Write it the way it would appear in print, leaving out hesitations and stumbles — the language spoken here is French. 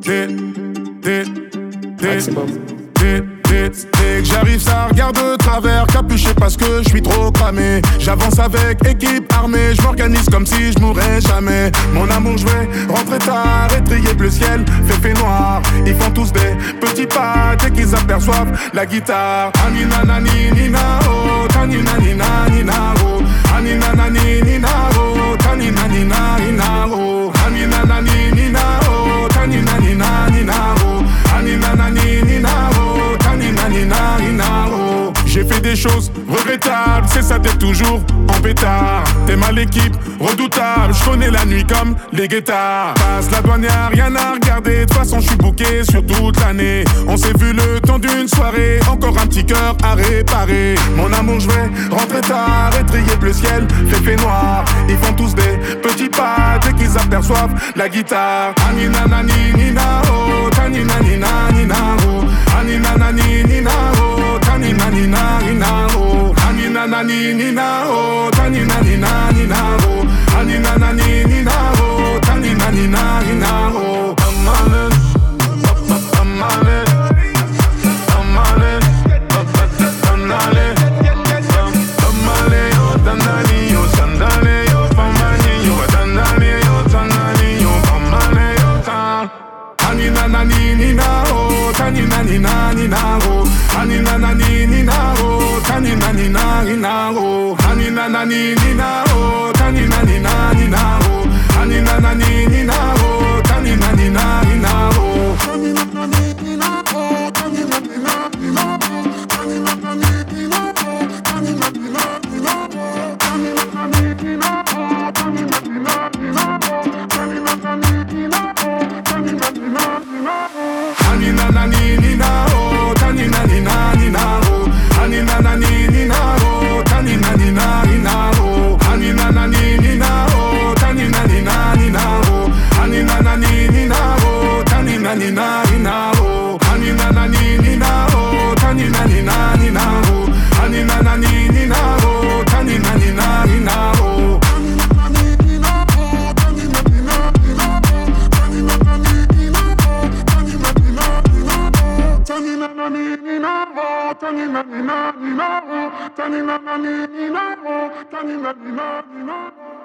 Maximum. Dès que j'arrive ça regarde de travers, capuché parce que je suis trop cramé. J'avance avec équipe armée, je m'organise comme si je mourrais jamais. Mon amour je vais rentrer tard, étrier bleu ciel, fait noir. Ils font tous des petits pas dès qu'ils aperçoivent la guitare. Anina nani nina oh, tanina nina nina oh. Anina nani nina oh, tanina nina nina oh. Anina nani nina oh, tanina nina nina oh. Anina nani nina oh, tanina nina nina oh. J'ai fait des choses regrettables, c'est ça t'es toujours en pétard. T'es mal l'équipe, redoutable, je connais la nuit comme les guettards. Passe la douane, y'a rien à regarder, de toute façon je suis booké sur toute l'année. On s'est vu le temps d'une soirée, encore un petit cœur à réparer. Mon amour je vais rentrer tard, étrier bleu ciel, fait noir. Ils font tous des petits pas dès qu'ils aperçoivent la guitare. Anina nani nina oh, tanina nina nina oh. Anina nani nina oh, tanina nina nina oh. Anina nani nina oh, tanina nina nina oh. Anina nani nina oh, tanina nina nina oh. Amale, amale, amale, amale, amale, yo danali yo sandale yo pamani yo danali yo tanali yo pamale yo tan. Anina nani nina oh, tanina nina nina oh. Anina nani nina oh, tanina nina nina oh. Anina nani nina oh, tanina nina nina oh. Anina nani nina oh, tanina nina nina oh. Anina nani nina oh, tanina nina nina oh. Anina nani nina oh, tanina nina nina oh. Anina nani nina oh, tanina nina nina oh. Anina nani nina oh, tanina nina nina oh. Anina nani nina oh, tanina nina nina oh. Anina nani nina oh, tanina nina nina oh. Anina nani nina oh, tanina nina nina oh. Anina nani nina oh, tanina nina nina oh. Anina nani nina oh, tanina nina nina oh. Anina nani nina oh, tanina nina nina oh. Tanina nani nina oh, tanina nina nina oh. Tanina nani nina oh, tanina nina nina oh.